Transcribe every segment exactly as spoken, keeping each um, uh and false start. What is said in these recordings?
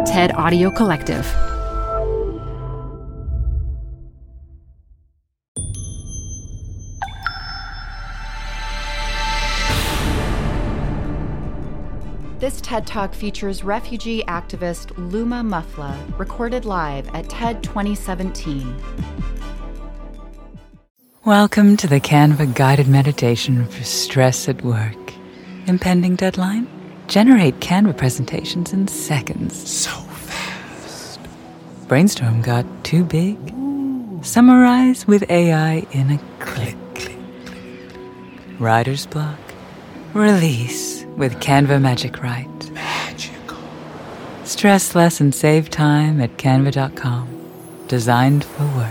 TED Audio Collective. This TED Talk features refugee activist Luma Muffla, recorded live at TED twenty seventeen. Welcome to the Canva guided meditation for stress at work. Impending deadline? Generate Canva presentations in seconds. So fast. Brainstorm got too big? Ooh. Summarize with A I in a click. click, click. Writer's block? Release with Canva Magic Write. Magical. Stress less and save time at canva dot com. Designed for work.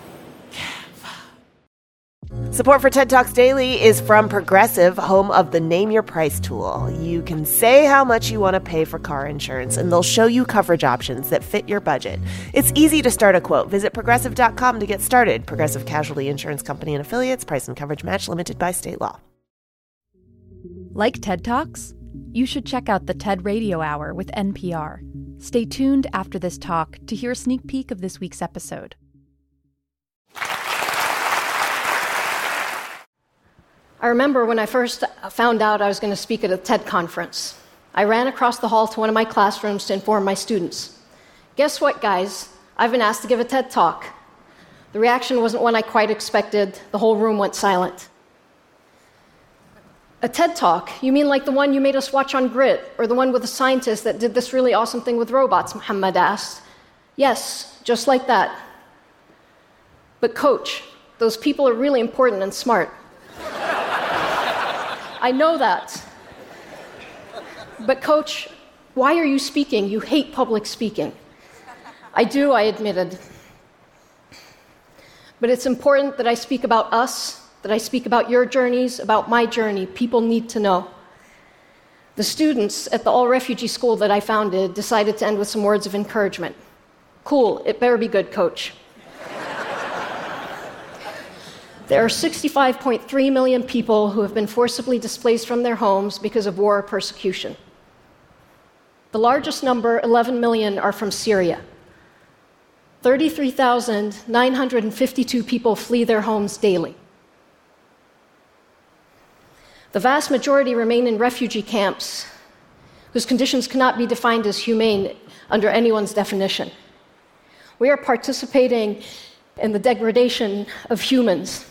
Support for TED Talks Daily is from Progressive, home of the Name Your Price tool. You can say how much you want to pay for car insurance, and they'll show you coverage options that fit your budget. It's easy to start a quote. Visit progressive dot com to get started. Progressive Casualty Insurance Company and Affiliates. Price and coverage match limited by state law. Like TED Talks? You should check out the TED Radio Hour with N P R. Stay tuned after this talk to hear a sneak peek of this week's episode. I remember when I first found out I was going to speak at a TED conference. I ran across the hall to one of my classrooms to inform my students. Guess what, guys? I've been asked to give a TED Talk. The reaction wasn't one I quite expected. The whole room went silent. A TED Talk? You mean like the one you made us watch on Grit, or the one with the scientist that did this really awesome thing with robots, Muhammad asked. Yes, just like that. But coach, those people are really important and smart. I know that. But coach, why are you speaking? You hate public speaking. I do, I admitted. But it's important that I speak about us, that I speak about your journeys, about my journey. People need to know. The students at the all-refugee school that I founded decided to end with some words of encouragement. Cool, it better be good, coach. There are sixty-five point three million people who have been forcibly displaced from their homes because of war or persecution. The largest number, eleven million, are from Syria. thirty-three thousand nine hundred fifty-two people flee their homes daily. The vast majority remain in refugee camps, whose conditions cannot be defined as humane under anyone's definition. We are participating in the degradation of humans.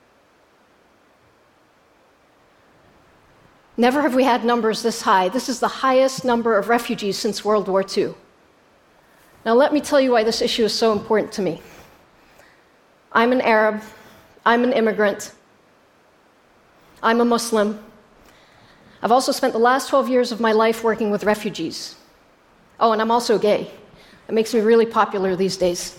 Never have we had numbers this high. This is the highest number of refugees since World War Two. Now let me tell you why this issue is so important to me. I'm an Arab. I'm an immigrant. I'm a Muslim. I've also spent the last twelve years of my life working with refugees. Oh, and I'm also gay. It makes me really popular these days.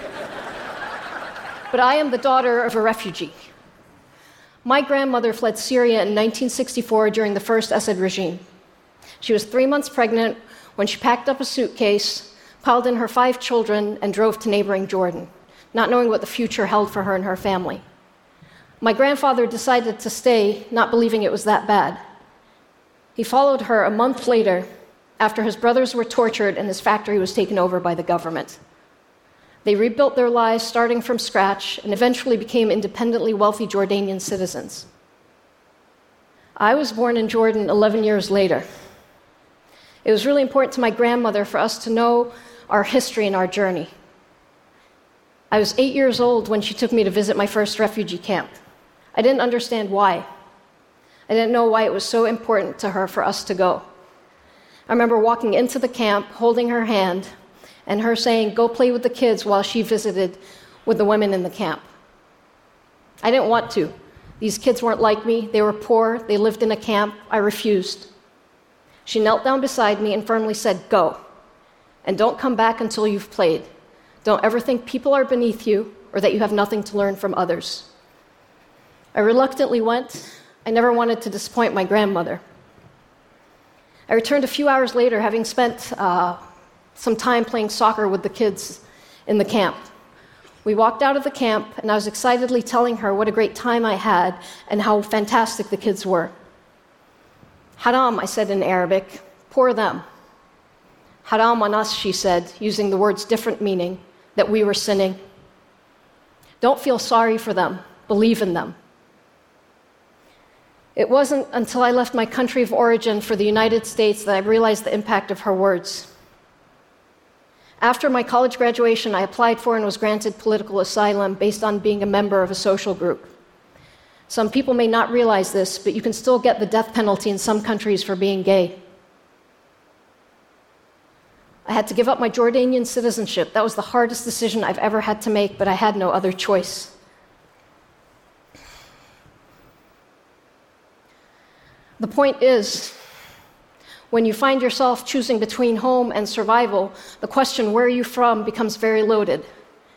But I am the daughter of a refugee. My grandmother fled Syria in nineteen sixty-four during the first Assad regime. She was three months pregnant when she packed up a suitcase, piled in her five children, and drove to neighboring Jordan, not knowing what the future held for her and her family. My grandfather decided to stay, not believing it was that bad. He followed her a month later after his brothers were tortured and his factory was taken over by the government. They rebuilt their lives starting from scratch and eventually became independently wealthy Jordanian citizens. I was born in Jordan eleven years later. It was really important to my grandmother for us to know our history and our journey. I was eight years old when she took me to visit my first refugee camp. I didn't understand why. I didn't know why it was so important to her for us to go. I remember walking into the camp, holding her hand, and her saying, go play with the kids while she visited with the women in the camp. I didn't want to. These kids weren't like me. They were poor. They lived in a camp. I refused. She knelt down beside me and firmly said, go. And don't come back until you've played. Don't ever think people are beneath you or that you have nothing to learn from others. I reluctantly went. I never wanted to disappoint my grandmother. I returned a few hours later, having spent uh, some time playing soccer with the kids in the camp. We walked out of the camp, and I was excitedly telling her what a great time I had and how fantastic the kids were. Haram, I said in Arabic, poor them. Haram on us, she said, using the words different meaning, that we were sinning. Don't feel sorry for them. Believe in them. It wasn't until I left my country of origin for the United States that I realized the impact of her words. After my college graduation, I applied for and was granted political asylum based on being a member of a social group. Some people may not realize this, but you can still get the death penalty in some countries for being gay. I had to give up my Jordanian citizenship. That was the hardest decision I've ever had to make, but I had no other choice. The point is, when you find yourself choosing between home and survival, the question, where are you from, becomes very loaded.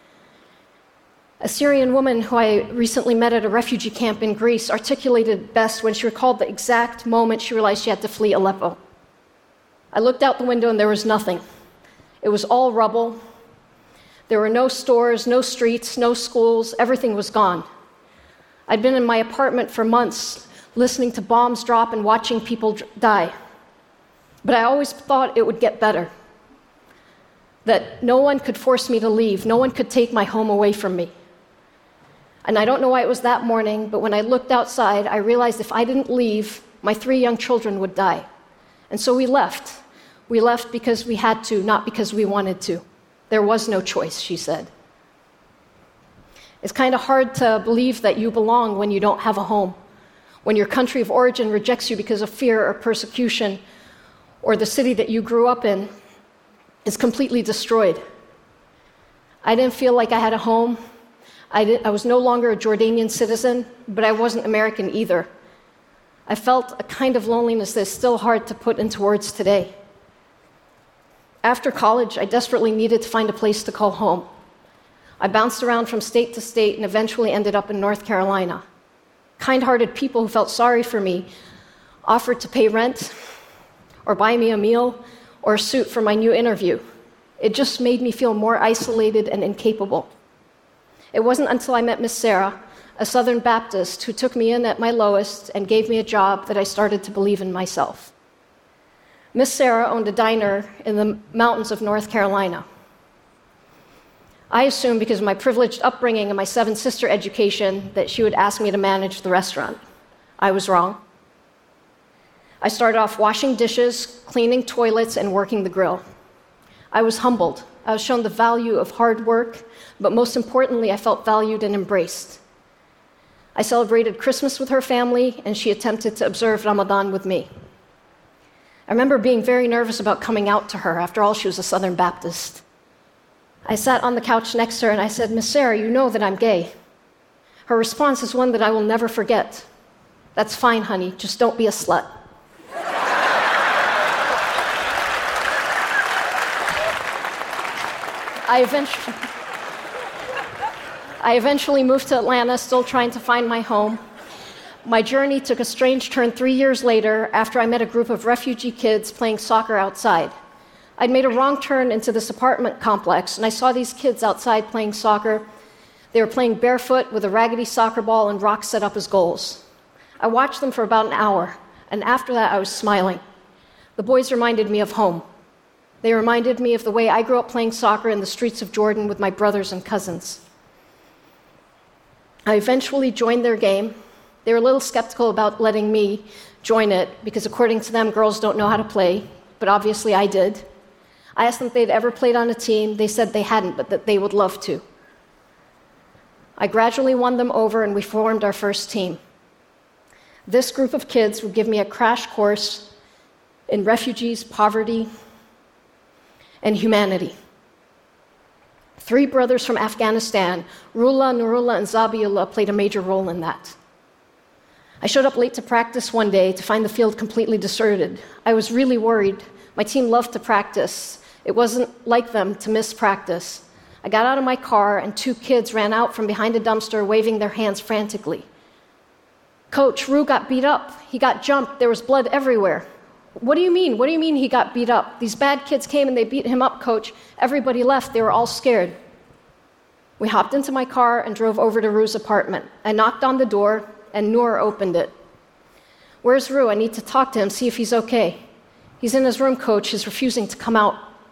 A Syrian woman who I recently met at a refugee camp in Greece articulated best when she recalled the exact moment she realized she had to flee Aleppo. I looked out the window and there was nothing. It was all rubble. There were no stores, no streets, no schools. Everything was gone. I'd been in my apartment for months, listening to bombs drop and watching people die. But I always thought it would get better, that no one could force me to leave, no one could take my home away from me. And I don't know why it was that morning, but when I looked outside, I realized if I didn't leave, my three young children would die. And so we left. We left because we had to, not because we wanted to. There was no choice, she said. It's kind of hard to believe that you belong when you don't have a home, when your country of origin rejects you because of fear or persecution, or the city that you grew up in is completely destroyed. I didn't feel like I had a home. I, did, I was no longer a Jordanian citizen, but I wasn't American either. I felt a kind of loneliness that's still hard to put into words today. After college, I desperately needed to find a place to call home. I bounced around from state to state and eventually ended up in North Carolina. Kind-hearted people who felt sorry for me offered to pay rent or buy me a meal or a suit for my new interview. It just made me feel more isolated and incapable. It wasn't until I met Miss Sarah, a Southern Baptist, who took me in at my lowest and gave me a job that I started to believe in myself. Miss Sarah owned a diner in the mountains of North Carolina. I assumed, because of my privileged upbringing and my seven-sister education, that she would ask me to manage the restaurant. I was wrong. I started off washing dishes, cleaning toilets, and working the grill. I was humbled. I was shown the value of hard work, but most importantly, I felt valued and embraced. I celebrated Christmas with her family, and she attempted to observe Ramadan with me. I remember being very nervous about coming out to her. After all, she was a Southern Baptist. I sat on the couch next to her and I said, Miss Sarah, you know that I'm gay. Her response is one that I will never forget. That's fine, honey, just don't be a slut. I eventually, I eventually moved to Atlanta, still trying to find my home. My journey took a strange turn three years later after I met a group of refugee kids playing soccer outside. I'd made a wrong turn into this apartment complex, and I saw these kids outside playing soccer. They were playing barefoot with a raggedy soccer ball and rocks set up as goals. I watched them for about an hour, and after that I was smiling. The boys reminded me of home. They reminded me of the way I grew up playing soccer in the streets of Jordan with my brothers and cousins. I eventually joined their game. They were a little skeptical about letting me join it because, according to them, girls don't know how to play, but obviously I did. I asked them if they'd ever played on a team. They said they hadn't, but that they would love to. I gradually won them over, and we formed our first team. This group of kids would give me a crash course in refugees, poverty, and humanity. Three brothers from Afghanistan, Rullah, Nurullah, and Zabiullah, played a major role in that. I showed up late to practice one day to find the field completely deserted. I was really worried. My team loved to practice. It wasn't like them to miss practice. I got out of my car, and two kids ran out from behind a dumpster, waving their hands frantically. Coach, Ru got beat up. He got jumped. There was blood everywhere. What do you mean? What do you mean he got beat up? These bad kids came and they beat him up, Coach. Everybody left. They were all scared. We hopped into my car and drove over to Ru's apartment. I knocked on the door, and Noor opened it. Where's Ru? I need to talk to him, see if he's okay. He's in his room, Coach. He's refusing to come out.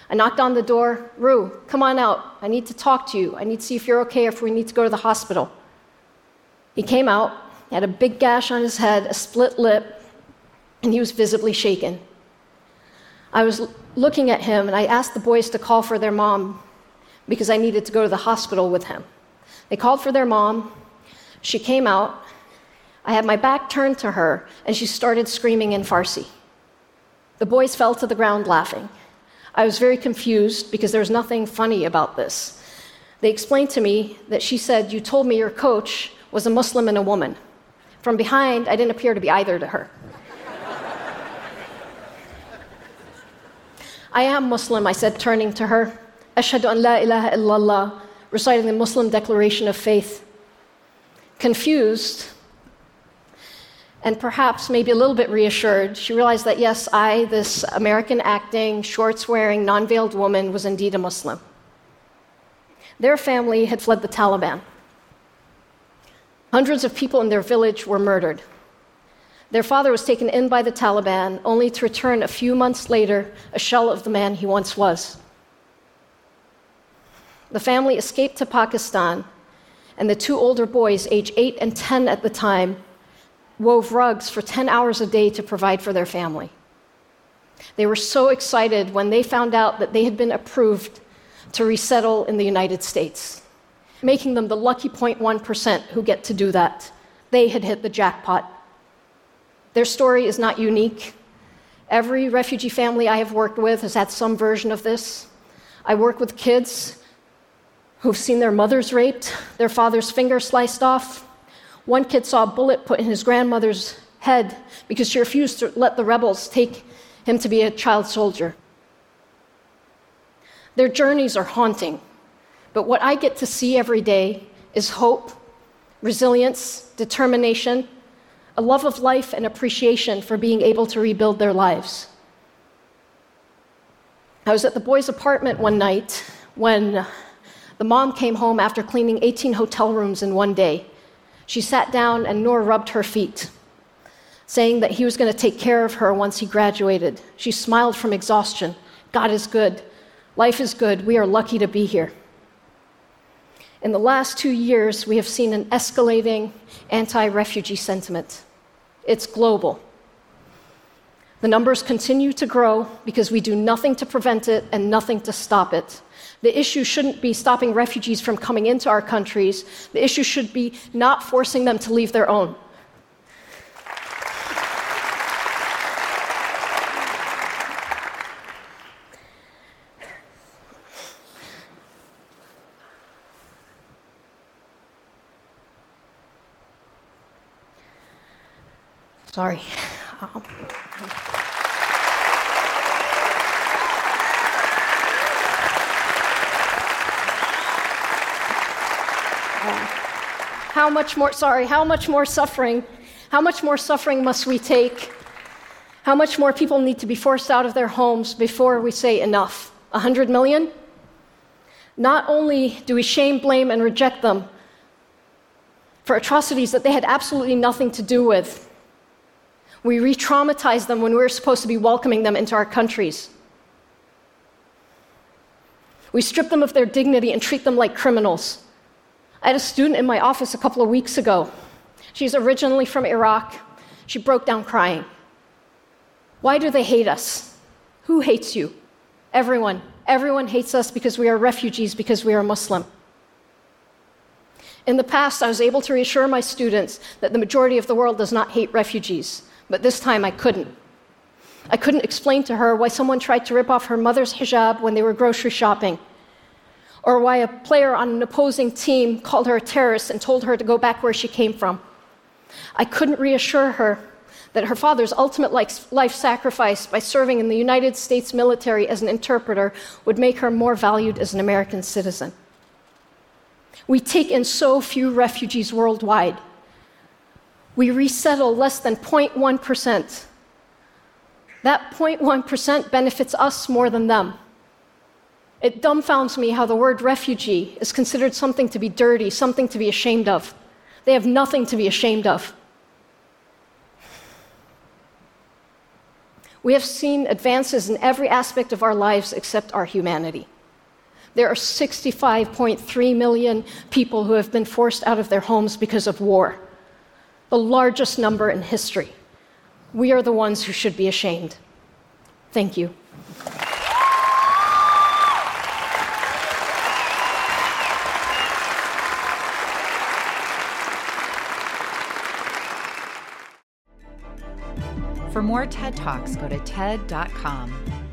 I knocked on the door. Rue, come on out. I need to talk to you. I need to see if you're okay, if we need to go to the hospital. He came out. He had a big gash on his head, a split lip, and he was visibly shaken. I was l- looking at him, and I asked the boys to call for their mom because I needed to go to the hospital with him. They called for their mom. She came out. I had my back turned to her, and she started screaming in Farsi. The boys fell to the ground laughing. I was very confused because there was nothing funny about this. They explained to me that she said, "You told me your coach was a Muslim and a woman." From behind, I didn't appear to be either to her. "I am Muslim," I said, turning to her. "Ashhadu an la ilaha illallah," reciting the Muslim declaration of faith. Confused, and perhaps maybe a little bit reassured, she realized that yes, I, this American-acting, shorts-wearing, non-veiled woman, was indeed a Muslim. Their family had fled the Taliban. Hundreds of people in their village were murdered. Their father was taken in by the Taliban, only to return a few months later, a shell of the man he once was. The family escaped to Pakistan, and the two older boys, age eight and ten at the time, wove rugs for ten hours a day to provide for their family. They were so excited when they found out that they had been approved to resettle in the United States, making them the lucky zero point one percent who get to do that. They had hit the jackpot. Their story is not unique. Every refugee family I have worked with has had some version of this. I work with kids who've seen their mothers raped, their father's finger sliced off. One kid saw a bullet put in his grandmother's head because she refused to let the rebels take him to be a child soldier. Their journeys are haunting, but what I get to see every day is hope, resilience, determination, a love of life and appreciation for being able to rebuild their lives. I was at the boys' apartment one night when the mom came home after cleaning eighteen hotel rooms in one day. She sat down and Noor rubbed her feet, saying that he was going to take care of her once he graduated. She smiled from exhaustion. God is good. Life is good. We are lucky to be here. In the last two years, we have seen an escalating anti-refugee sentiment. It's global. The numbers continue to grow because we do nothing to prevent it and nothing to stop it. The issue shouldn't be stopping refugees from coming into our countries. The issue should be not forcing them to leave their own. Sorry. Um, How much more, sorry, how much more suffering, how much more suffering must we take? How much more people need to be forced out of their homes before we say enough? A hundred million? Not only do we shame, blame, and reject them for atrocities that they had absolutely nothing to do with, we re-traumatize them when we're supposed to be welcoming them into our countries. We strip them of their dignity and treat them like criminals. I had a student in my office a couple of weeks ago. She's originally from Iraq. She broke down crying. Why do they hate us? Who hates you? Everyone. Everyone hates us because we are refugees, because we are Muslim. In the past, I was able to reassure my students that the majority of the world does not hate refugees, but this time I couldn't. I couldn't explain to her why someone tried to rip off her mother's hijab when they were grocery shopping, or why a player on an opposing team called her a terrorist and told her to go back where she came from. I couldn't reassure her that her father's ultimate life sacrifice by serving in the United States military as an interpreter would make her more valued as an American citizen. We take in so few refugees worldwide. We resettle less than zero point one percent. That zero point one percent benefits us more than them. It dumbfounds me how the word refugee is considered something to be dirty, something to be ashamed of. They have nothing to be ashamed of. We have seen advances in every aspect of our lives except our humanity. There are sixty-five point three million people who have been forced out of their homes because of war, the largest number in history. We are the ones who should be ashamed. Thank you. For more TED Talks, go to ted dot com.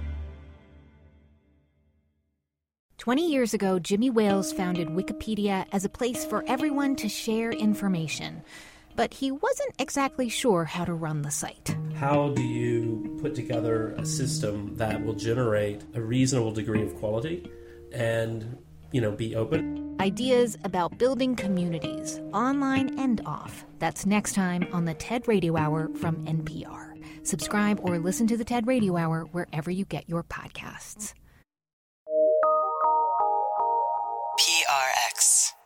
Twenty years ago, Jimmy Wales founded Wikipedia as a place for everyone to share information. But he wasn't exactly sure how to run the site. How do you put together a system that will generate a reasonable degree of quality and, you know, be open? Ideas about building communities, online and off. That's next time on the TED Radio Hour from N P R. Subscribe or listen to the TED Radio Hour wherever you get your podcasts. P R X.